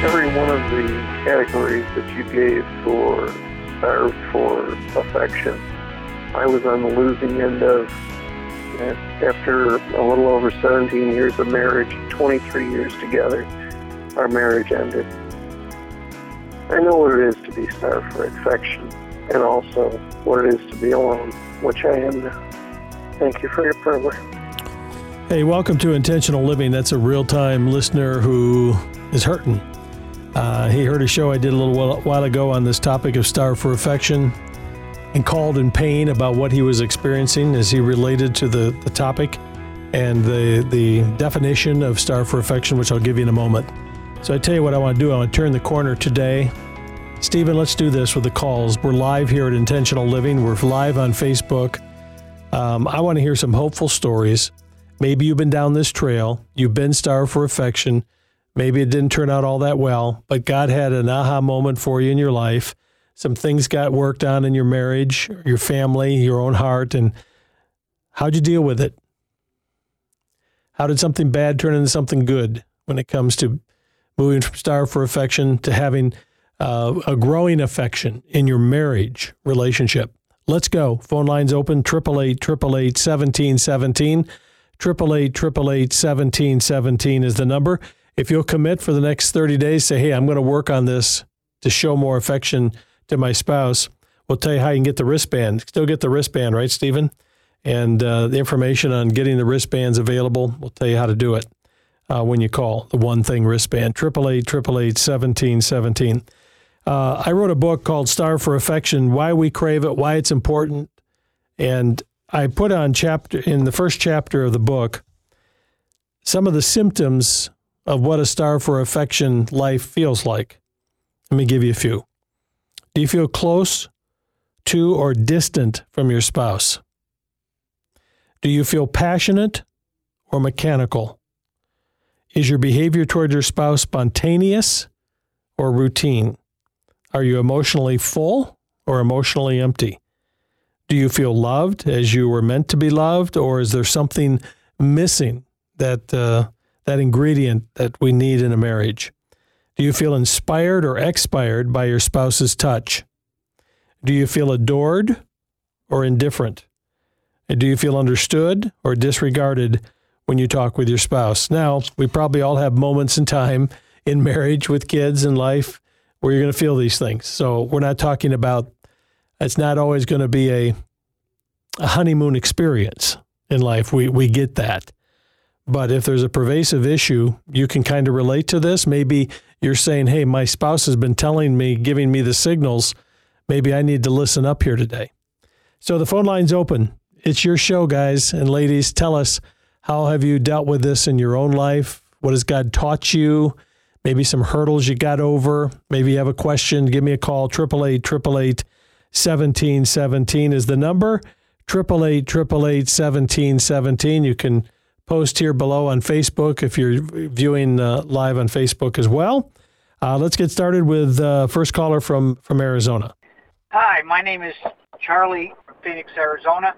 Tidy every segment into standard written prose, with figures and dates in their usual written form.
Every one of the categories that you gave for starved for affection, I was on the losing end of. After a little over 17 years of marriage, 23 years together, our marriage ended. I know what it is to be starved for affection, and also what it is to be alone, which I am now. Thank you for your program. Hey, welcome to Intentional Living. That's a real-time listener who is hurting. He heard a show I did a little while ago on this topic of starved for affection and called in pain about what he was experiencing as he related to the topic and the definition of starved for affection, which I'll give you in a moment. So I tell you what I want to do. I want to turn the corner today. Stephen, let's do this with the calls. We're live here at Intentional Living. We're live on Facebook. I want to hear some hopeful stories. Maybe you've been down this trail. You've been starved for affection. Maybe it didn't turn out all that well, but God had an aha moment for you in your life. Some things got worked on in your marriage, your family, your own heart, and how'd you deal with it? How did something bad turn into something good when it comes to moving from starved for affection to having a growing affection in your marriage relationship? Let's go. Phone lines open, 888-888-1717. 888-888-1717 is the number. If you'll commit for the next 30 days, say, hey, I'm going to work on this to show more affection to my spouse, we'll tell you how you can get the wristband. Still get the wristband, right, Stephen? And the information on getting the wristbands available, we'll tell you how to do it when you call the One Thing wristband, 888-888-1717. I wrote a book called Starved for Affection, Why We Crave It, Why It's Important. And I put on in the first chapter of the book some of the symptoms of what a starved for affection life feels like. Let me give you a few. Do you feel close to or distant from your spouse? Do you feel passionate or mechanical? Is your behavior toward your spouse spontaneous or routine? Are you emotionally full or emotionally empty? Do you feel loved as you were meant to be loved, or is there something missing, that ingredient that we need in a marriage? Do you feel inspired or expired by your spouse's touch? Do you feel adored or indifferent? And do you feel understood or disregarded when you talk with your spouse? Now, we probably all have moments in time in marriage with kids and life where you're going to feel these things. So we're not talking about, it's not always going to be a honeymoon experience in life. We get that. But if there's a pervasive issue, you can kind of relate to this. Maybe you're saying, hey, my spouse has been telling me, giving me the signals. Maybe I need to listen up here today. So the phone line's open. It's your show, guys and ladies. Tell us, how have you dealt with this in your own life? What has God taught you? Maybe some hurdles you got over. Maybe you have a question. Give me a call. 888-888-1717 is the number. 888-888-1717. You can post here below on Facebook if you're viewing live on Facebook as well. Let's get started with first caller from Arizona. Hi, my name is Charlie from Phoenix, Arizona.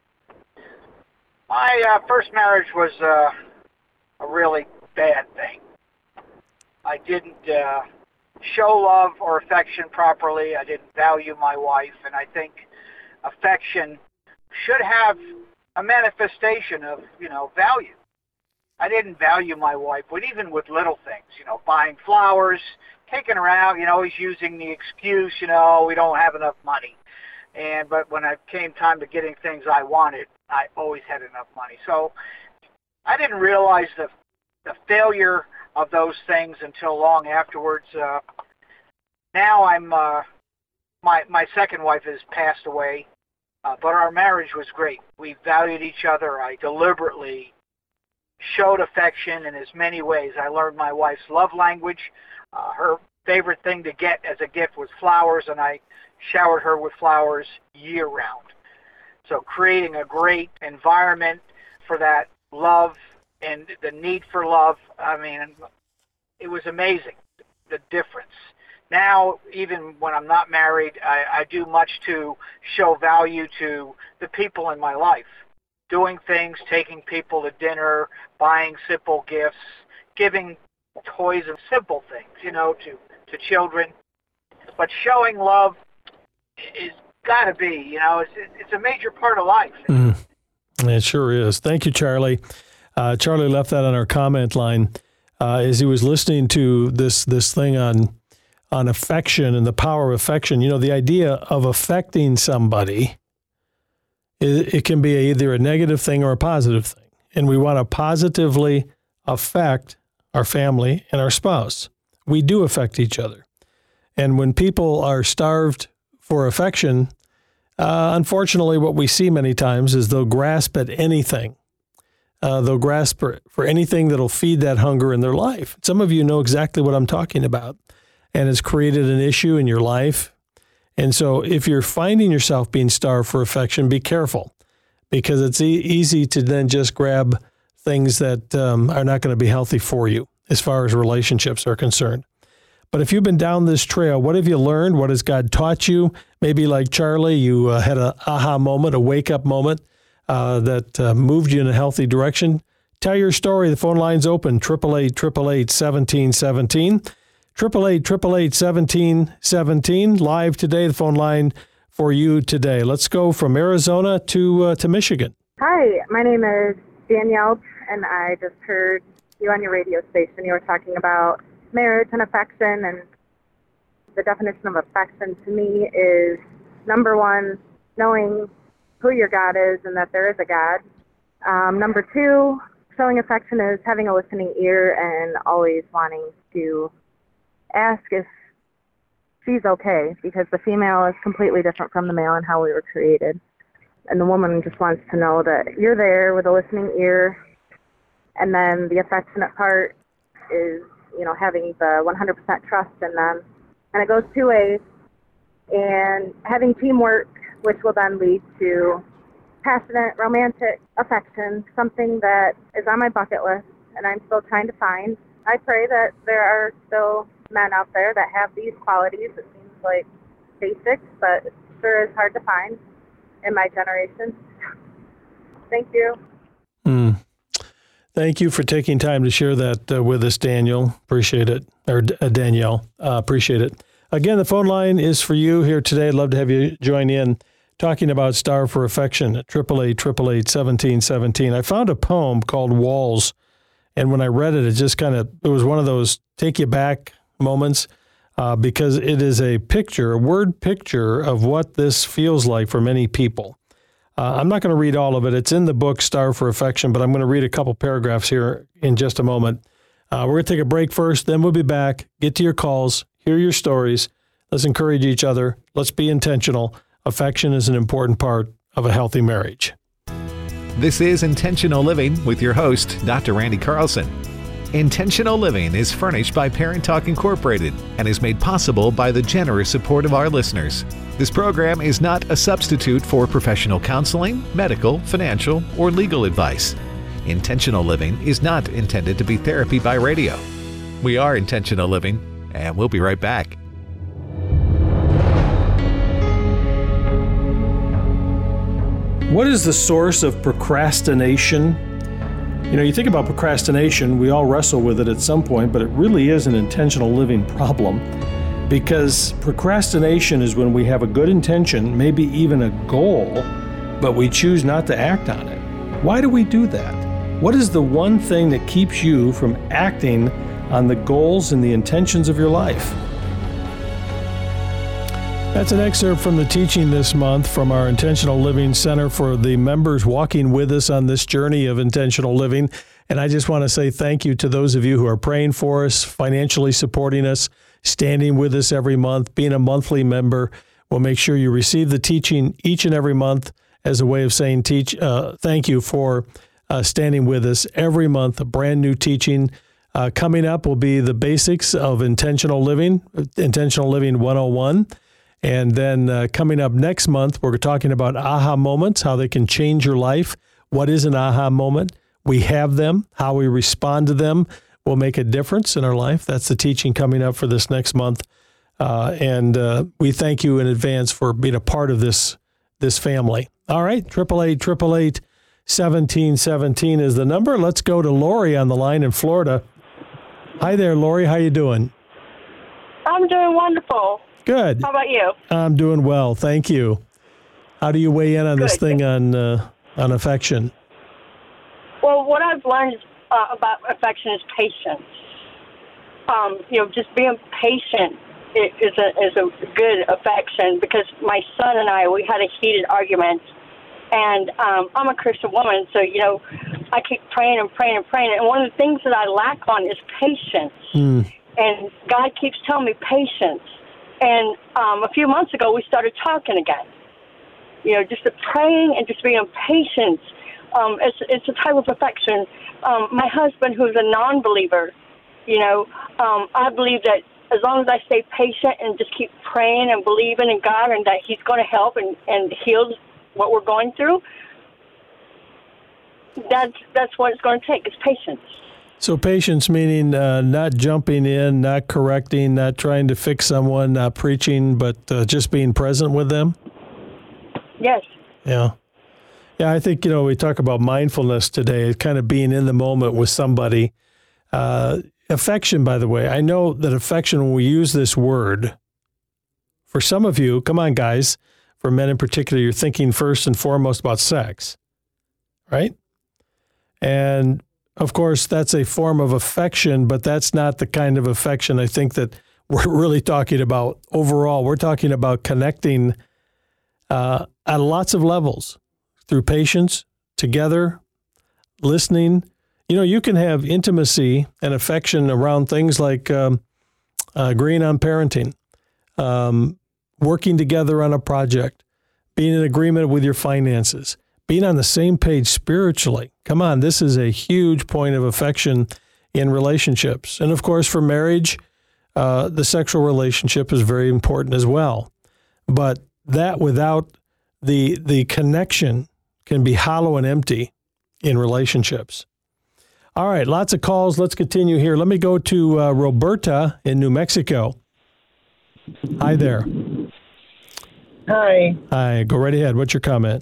My first marriage was a really bad thing. I didn't show love or affection properly. I didn't value my wife, and I think affection should have a manifestation of, value. I didn't value my wife, even with little things, buying flowers, taking her out, always using the excuse, we don't have enough money. But when it came time to getting things I wanted, I always had enough money. So I didn't realize the failure of those things until long afterwards. Now I'm, my second wife has passed away, but our marriage was great. We valued each other. I deliberately showed affection in as many ways. I learned my wife's love language. Her favorite thing to get as a gift was flowers, and I showered her with flowers year-round. So creating a great environment for that love and the need for love, it was amazing, the difference. Now, even when I'm not married, I do much to show value to the people in my life. Doing things, taking people to dinner, buying simple gifts, giving toys and simple things, to children. But showing love is got to be, it's a major part of life. It sure is. Thank you, Charlie. Charlie left that on our comment line as he was listening to this thing on affection and the power of affection. The idea of affecting somebody, it can be either a negative thing or a positive thing. And we want to positively affect our family and our spouse. We do affect each other. And when people are starved for affection, unfortunately, what we see many times is they'll grasp at anything. They'll grasp for anything that'll feed that hunger in their life. Some of you know exactly what I'm talking about, and it's created an issue in your life. And so if you're finding yourself being starved for affection, be careful, because it's easy to then just grab things that are not going to be healthy for you as far as relationships are concerned. But if you've been down this trail, what have you learned? What has God taught you? Maybe like Charlie, you had an aha moment, a wake-up moment that moved you in a healthy direction. Tell your story. The phone line's open, 888-888-1717. 888-888-1717. Live today, the phone line for you today. Let's go from Arizona to Michigan. Hi, my name is Danielle, and I just heard you on your radio station. You were talking about marriage and affection, and the definition of affection to me is, number one, knowing who your God is and that there is a God. Number two, showing affection is having a listening ear and always wanting to ask if she's okay, because the female is completely different from the male in how we were created. And the woman just wants to know that you're there with a listening ear. And then the affectionate part is, having the 100% trust in them. And it goes two ways. And having teamwork, which will then lead to passionate, romantic affection, something that is on my bucket list and I'm still trying to find. I pray that there are still men out there that have these qualities. It seems like basics, but it sure is hard to find in my generation. Thank you. Thank you for taking time to share that with us, Daniel. Appreciate it. Or Danielle. Appreciate it. Again, the phone line is for you here today. I'd love to have you join in talking about Starve for Affection at 888-888-1717. I found a poem called Walls, and when I read it, it was one of those take you back moments because it is a word picture of what this feels like for many people. I'm not going to read all of it. It's in the book, Starve for Affection, but I'm going to read a couple paragraphs here in just a moment. We're going to take a break first, then we'll be back, get to your calls, hear your stories. Let's encourage each other. Let's be intentional. Affection is an important part of a healthy marriage. This is Intentional Living with your host, Dr. Randy Carlson. Intentional Living is furnished by Parent Talk Incorporated and is made possible by the generous support of our listeners. This program is not a substitute for professional counseling, medical, financial, or legal advice. Intentional Living is not intended to be therapy by radio. We are Intentional Living, and we'll be right back. What is the source of procrastination? You think about procrastination, we all wrestle with it at some point, but it really is an intentional living problem, because procrastination is when we have a good intention, maybe even a goal, but we choose not to act on it. Why do we do that? What is the one thing that keeps you from acting on the goals and the intentions of your life? That's an excerpt from the teaching this month from our Intentional Living Center for the members walking with us on this journey of intentional living. And I just want to say thank you to those of you who are praying for us, financially supporting us, standing with us every month, being a monthly member. We'll make sure you receive the teaching each and every month as a way of saying thank you for standing with us every month, a brand new teaching. Coming up will be the basics of Intentional Living 101. And then coming up next month, we're talking about aha moments, how they can change your life. What is an aha moment? We have them. How we respond to them will make a difference in our life. That's the teaching coming up for this next month. And we thank you in advance for being a part of this family. All right, 888-888-1717 is the number. Let's go to Lori on the line in Florida. Hi there, Lori. How you doing? I'm doing wonderful. Good. How about you? I'm doing well, thank you. How do you weigh in on this thing on affection? Well, what I've learned about affection is patience. Just being patient is a good affection, because my son and I, we had a heated argument, and I'm a Christian woman, so, I keep praying and praying and praying, and one of the things that I lack on is patience. And God keeps telling me patience. And a few months ago, we started talking again. Just praying and just being patient. It's a type of affection. My husband, who's a non-believer, I believe that as long as I stay patient and just keep praying and believing in God and that He's going to help and heal what we're going through, that's what it's going to take, is patience. So patience meaning not jumping in, not correcting, not trying to fix someone, not preaching, but just being present with them? Yes. Yeah. Yeah, I think, we talk about mindfulness today, kind of being in the moment with somebody. Affection, by the way, I know that affection, when we use this word, for some of you, come on, guys, for men in particular, you're thinking first and foremost about sex, right? And of course, that's a form of affection, but that's not the kind of affection I think that we're really talking about overall. We're talking about connecting at lots of levels through patience, together, listening. You can have intimacy and affection around things like agreeing on parenting, working together on a project, being in agreement with your finances, being on the same page spiritually. Come on, this is a huge point of affection in relationships. And of course, for marriage, the sexual relationship is very important as well. But that without the connection can be hollow and empty in relationships. All right, lots of calls. Let's continue here. Let me go to Roberta in New Mexico. Hi there. Hi. Hi, go right ahead. What's your comment?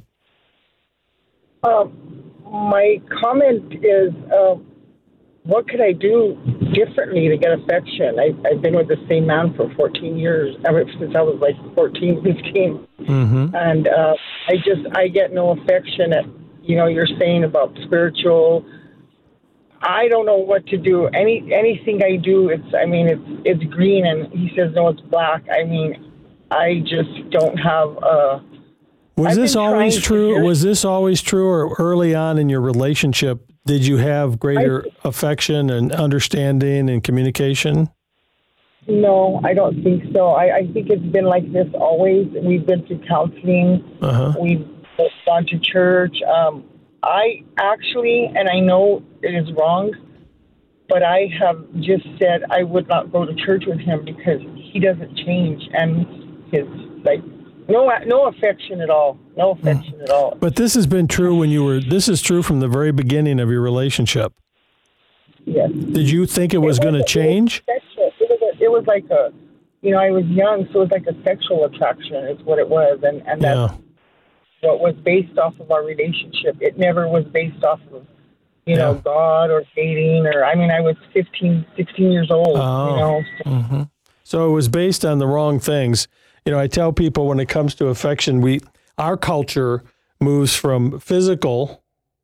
My comment is, what could I do differently to get affection? I've been with the same man for 14 years, ever since I was like 14, 15. Mm-hmm. And I get no affection at, you're saying about spiritual. I don't know what to do. Anything I do, it's green, and he says, no, it's black. I just don't have Was this always true? Was this always true, or early on in your relationship, did you have greater affection and understanding and communication? No, I don't think so. I think it's been like this always. We've been to counseling. Uh-huh. We've gone to church. I actually, and I know it is wrong, but I have just said I would not go to church with him because he doesn't change, and his no affection at all. No affection at all. But this has been true this is true from the very beginning of your relationship. Yes. Did you think it was going to change? It was like I was young, so it was like a sexual attraction is what it was. And that's what was based off of our relationship. It never was based off of, God or dating I was 15, 16 years old, Mm-hmm. So it was based on the wrong things. I tell people when it comes to affection, our culture moves from physical,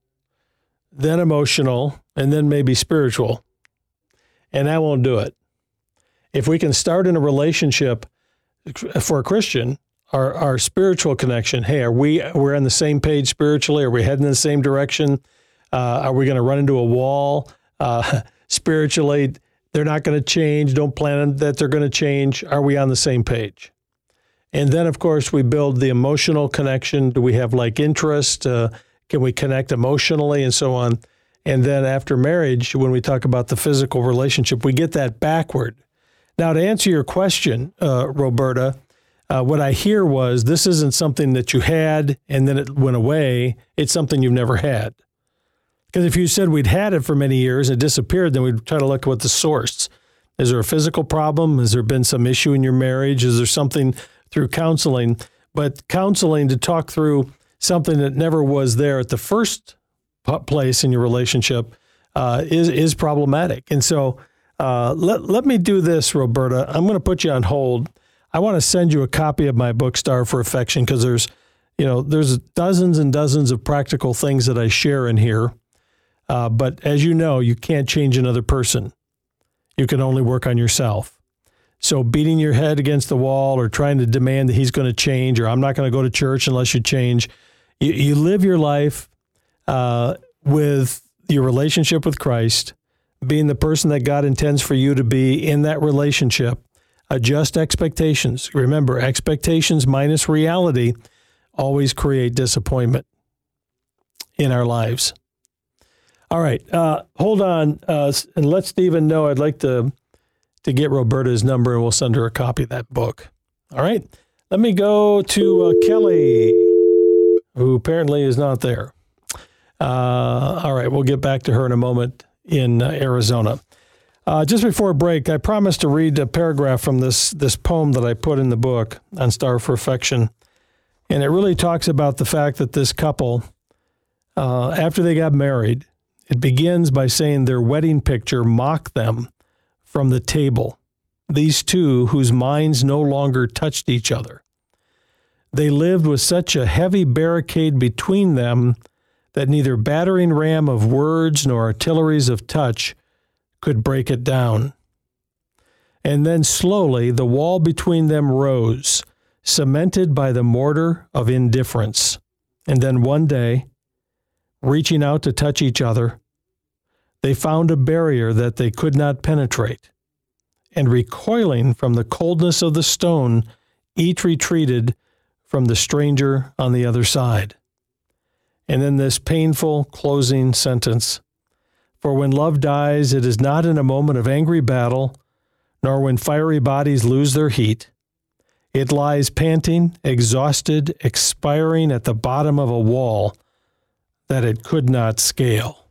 then emotional, and then maybe spiritual. And that won't do it. If we can start in a relationship for a Christian, our spiritual connection, hey, we're on the same page spiritually? Are we heading in the same direction? Are we going to run into a wall? Spiritually, they're not going to change. Don't plan that they're going to change. Are we on the same page? And then, of course, we build the emotional connection. Do we have like interest? Can we connect emotionally and so on? And then after marriage, when we talk about the physical relationship, we get that backward. Now, to answer your question, Roberta, what I hear was this isn't something that you had and then it went away. It's something you've never had. Because if you said we'd had it for many years and it disappeared, then we'd try to look at what the source. Is there a physical problem? Has there been some issue in your marriage? Is there something through counseling? But counseling to talk through something that never was there at the first place in your relationship is problematic. And so Let me do this, Roberta. I'm going to put you on hold. I want to send you a copy of my book, Star for Affection, because there's dozens and dozens of practical things that I share in here. But as you know, you can't change another person. You can only work on yourself. So beating your head against the wall or trying to demand that he's going to change, or I'm not going to go to church unless you change. You live your life with your relationship with Christ, being the person that God intends for you to be in that relationship. Adjust expectations. Remember, expectations minus reality always create disappointment in our lives. All right, hold on, and let Stephen know. I'd like to get Roberta's number, and we'll send her a copy of that book. All right, let me go to Kelly, who apparently is not there. All right, we'll get back to her in a moment in Arizona. Just before a break, I promised to read a paragraph from this poem that I put in the book on Star for Affection. And it really talks about the fact that this couple, after they got married, it begins by saying their wedding picture mocked them from the table, these two whose minds no longer touched each other. They lived with such a heavy barricade between them that neither battering ram of words nor artilleries of touch could break it down. And then slowly the wall between them rose, cemented by the mortar of indifference. And then one day, reaching out to touch each other, they found a barrier that they could not penetrate. And recoiling from the coldness of the stone, each retreated from the stranger on the other side. And then this painful closing sentence: for when love dies, it is not in a moment of angry battle, nor when fiery bodies lose their heat. It lies panting, exhausted, expiring at the bottom of a wall that it could not scale.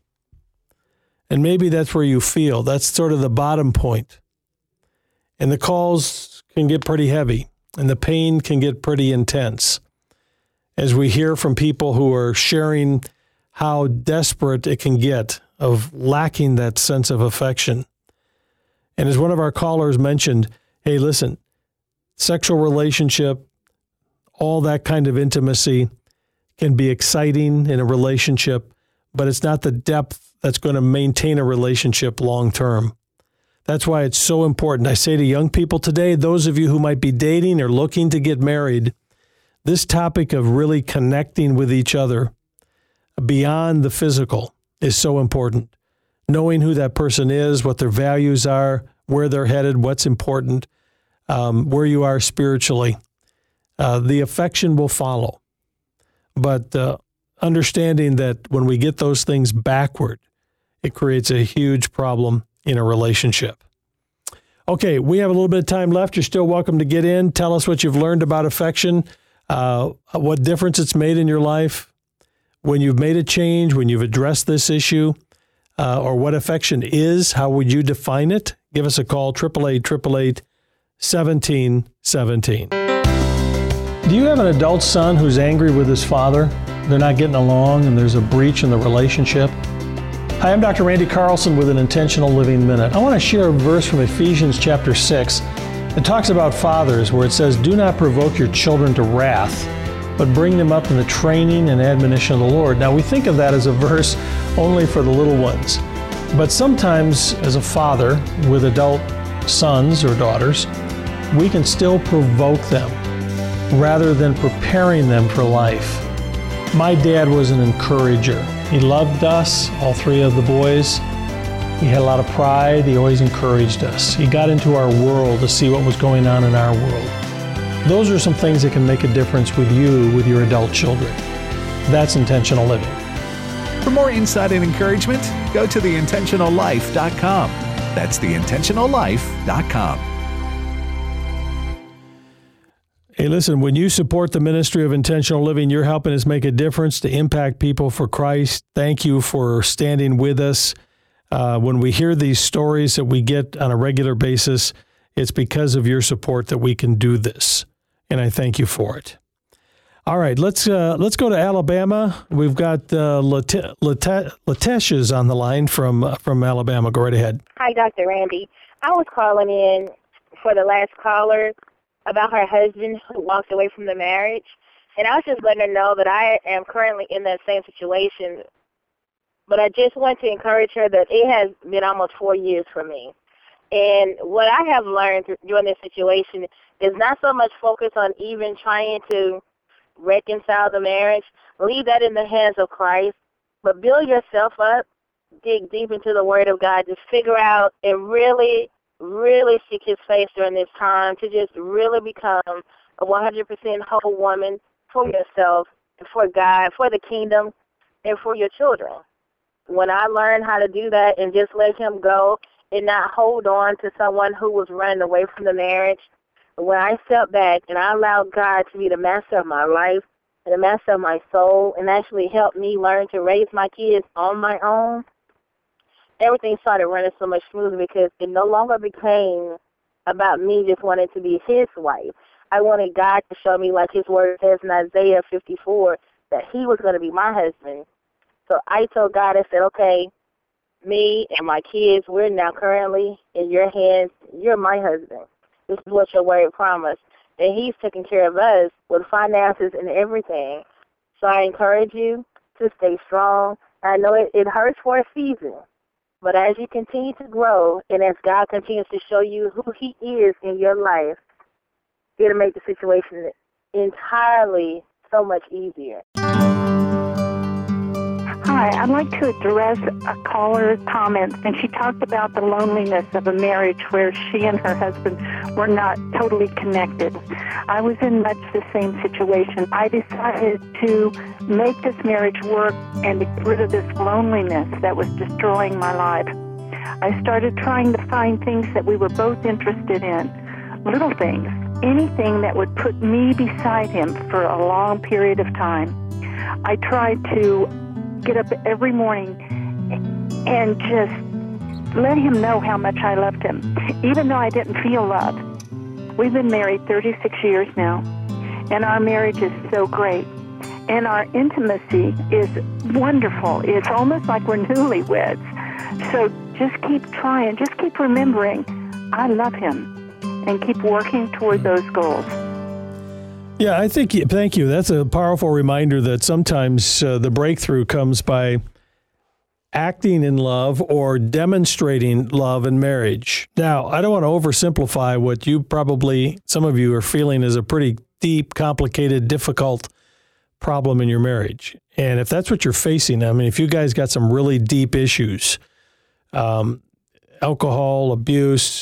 And maybe that's where you feel. That's sort of the bottom point. And the calls can get pretty heavy, and the pain can get pretty intense, as we hear from people who are sharing how desperate it can get of lacking that sense of affection. And as one of our callers mentioned, hey, listen, sexual relationship, all that kind of intimacy can be exciting in a relationship, but it's not the depth that's going to maintain a relationship long term. That's why it's so important. I say to young people today, those of you who might be dating or looking to get married, this topic of really connecting with each other beyond the physical is so important. Knowing who that person is, what their values are, where they're headed, what's important, where you are spiritually. The affection will follow. But understanding that when we get those things backward, it creates a huge problem in a relationship. Okay, we have a little bit of time left. You're still welcome to get in. Tell us what you've learned about affection, what difference it's made in your life, when you've made a change, when you've addressed this issue, or what affection is. How would you define it? Give us a call, 888-888-1717. Do you have an adult son who's angry with his father? They're not getting along and there's a breach in the relationship? Hi, I'm Dr. Randy Carlson with an Intentional Living Minute. I want to share a verse from Ephesians chapter 6. It talks about fathers, where it says, do not provoke your children to wrath, but bring them up in the training and admonition of the Lord. Now, we think of that as a verse only for the little ones. But sometimes, as a father with adult sons or daughters, we can still provoke them rather than preparing them for life. My dad was an encourager. He loved us, all three of the boys. He had a lot of pride. He always encouraged us. He got into our world to see what was going on in our world. Those are some things that can make a difference with you, with your adult children. That's intentional living. For more insight and encouragement, go to theintentionallife.com. That's theintentionallife.com. Hey, listen, when you support the ministry of intentional living, you're helping us make a difference to impact people for Christ. Thank you for standing with us. When we hear these stories that we get on a regular basis, it's because of your support that we can do this. And I thank you for it. All right, let's go to Alabama. We've got Latesha's on the line from Alabama. Go right ahead. Hi, Dr. Randy. I was calling in for the last caller about her husband who walked away from the marriage, and I was just letting her know that I am currently in that same situation. But I just want to encourage her that it has been almost 4 years for me. And what I have learned during this situation is not so much focus on even trying to reconcile the marriage. Leave that in the hands of Christ. But build yourself up. Dig deep into the Word of God. Just figure out and really, really seek His face during this time to just really become a 100% whole woman for yourself, for God, for the kingdom, and for your children. When I learned how to do that and just let Him go and not hold on to someone who was running away from the marriage, when I stepped back and I allowed God to be the master of my life and the master of my soul and actually help me learn to raise my kids on my own, everything started running so much smoother because it no longer became about me just wanting to be His wife. I wanted God to show me, like His word says in Isaiah 54, that He was going to be my husband. So I told God, I said, okay, me and my kids, we're now currently in your hands. You're my husband. This is what your word promised. And He's taking care of us with finances and everything. So I encourage you to stay strong. I know it hurts for a season, but as you continue to grow and as God continues to show you who He is in your life, it'll make the situation entirely so much easier. Hi, I'd like to address a caller's comments, and she talked about the loneliness of a marriage where she and her husband were not totally connected. I was in much the same situation. I decided to make this marriage work and to get rid of this loneliness that was destroying my life. I started trying to find things that we were both interested in, little things, anything that would put me beside him for a long period of time. I tried to get up every morning and just let him know how much I loved him, even though I didn't feel love. We've been married 36 years now, and our marriage is so great. And our intimacy is wonderful. It's almost like we're newlyweds. So just keep trying, just keep remembering, I love him, and keep working toward those goals. Yeah, I think, thank you. That's a powerful reminder that sometimes the breakthrough comes by acting in love or demonstrating love in marriage. Now, I don't want to oversimplify what some of you are feeling is a pretty deep, complicated, difficult problem in your marriage. And if that's what you're facing, I mean, if you guys got some really deep issues, alcohol, abuse,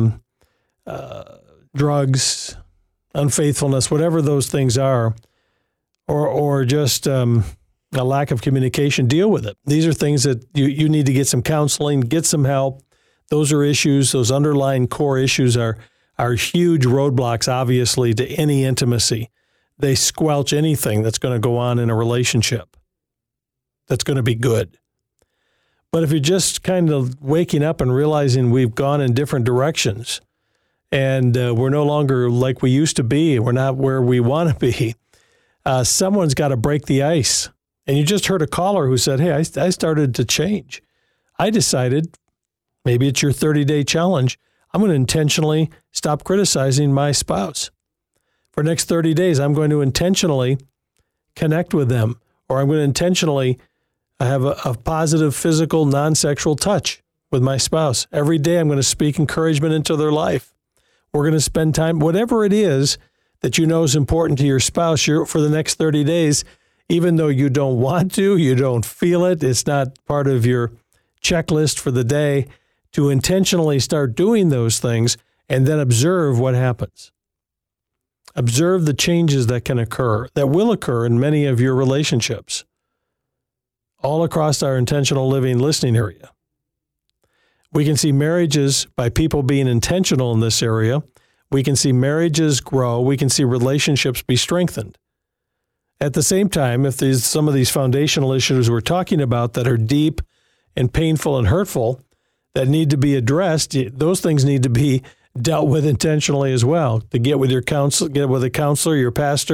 drugs, unfaithfulness, whatever those things are, or just a lack of communication, deal with it. These are things that you need to get some counseling, get some help. Those are issues. Those underlying core issues are huge roadblocks, obviously, to any intimacy. They squelch anything that's going to go on in a relationship that's going to be good. But if you're just kind of waking up and realizing we've gone in different directions, and we're no longer like we used to be, we're not where we want to be, someone's got to break the ice. And you just heard a caller who said, hey, I started to change. I decided, maybe it's your 30-day challenge, I'm going to intentionally stop criticizing my spouse. For the next 30 days, I'm going to intentionally connect with them, or I'm going to intentionally have a positive physical, non-sexual touch with my spouse. Every day, I'm going to speak encouragement into their life. We're going to spend time, whatever it is that you know is important to your spouse for the next 30 days, even though you don't want to, you don't feel it, it's not part of your checklist for the day, to intentionally start doing those things and then observe what happens. Observe the changes that can occur, that will occur in many of your relationships, all across our intentional living listening area. We can see marriages by people being intentional in this area. We can see marriages grow. We can see relationships be strengthened. At the same time, if there's some of these foundational issues we're talking about that are deep and painful and hurtful that need to be addressed, those things need to be dealt with intentionally as well. To get with your counsel, get with a counselor, your pastor,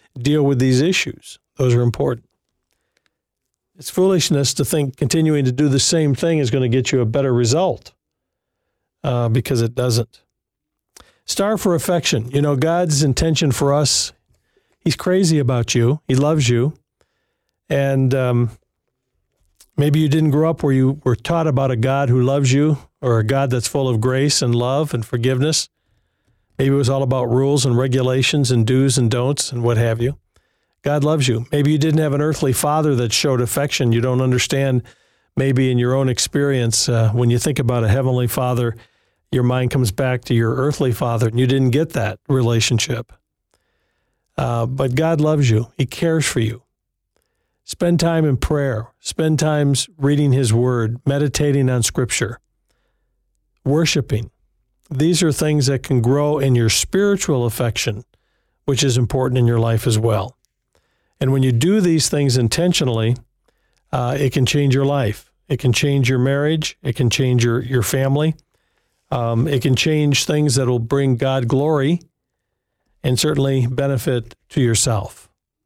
deal with these issues. Those are important. It's foolishness to think continuing to do the same thing is going to get you a better result, because it doesn't. Star for affection. You know, God's intention for us, He's crazy about you. He loves you. And maybe you didn't grow up where you were taught about a God who loves you, or a God that's full of grace and love and forgiveness. Maybe it was all about rules and regulations and do's and don'ts and what have you. God loves you. Maybe you didn't have an earthly father that showed affection. You don't understand, maybe in your own experience, when you think about a heavenly father, your mind comes back to your earthly father, and you didn't get that relationship. But God loves you. He cares for you. Spend time in prayer. Spend time reading His Word, meditating on Scripture, worshiping. These are things that can grow in your spiritual affection, which is important in your life as well. And when you do these things intentionally, it can change your life. It can change your marriage. It can change your family. It can change things that will bring God glory and certainly benefit to yourself.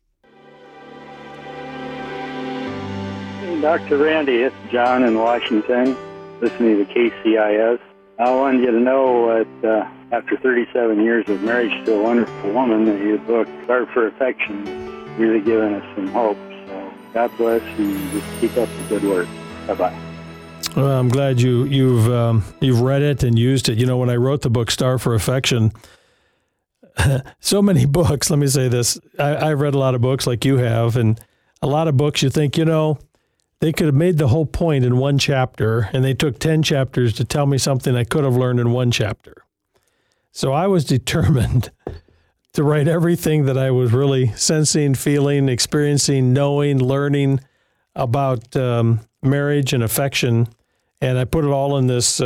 Dr. Randy, it's John in Washington, listening to KCIS. I wanted you to know that after 37 years of marriage to a wonderful woman, that your book, Star for Affection, has really given us some hope. So God bless, and just keep up the good work. Bye-bye. Well, I'm glad you've read it and used it. You know, when I wrote the book, Star for Affection, so many books, let me say this, I've read a lot of books like you have, and a lot of books you think, you know, they could have made the whole point in one chapter, and they took 10 chapters to tell me something I could have learned in one chapter. So I was determined to write everything that I was really sensing, feeling, experiencing, knowing, learning about marriage and affection, and I put it all in this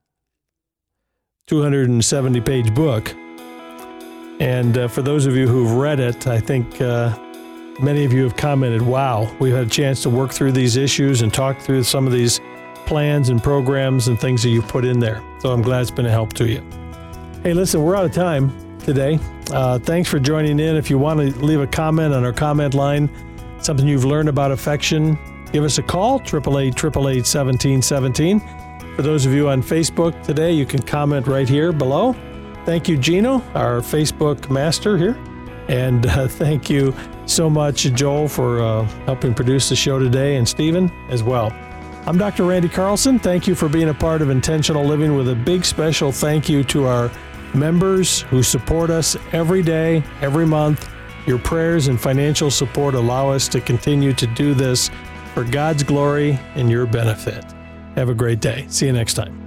270-page book. And for those of you who've read it, I think many of you have commented, wow, we've had a chance to work through these issues and talk through some of these plans and programs and things that you put in there. So I'm glad it's been a help to you. Hey, listen, we're out of time today. Thanks for joining in. If you want to leave a comment on our comment line, something you've learned about affection, give us a call, 888-888-1717. For those of you on Facebook today, you can comment right here below. Thank you, Gino, our Facebook master here. And thank you so much, Joel, for helping produce the show today, and Stephen as well. I'm Dr. Randy Carlson. Thank you for being a part of Intentional Living, with a big special thank you to our members who support us every day, every month. Your prayers and financial support allow us to continue to do this for God's glory and your benefit. Have a great day. See you next time.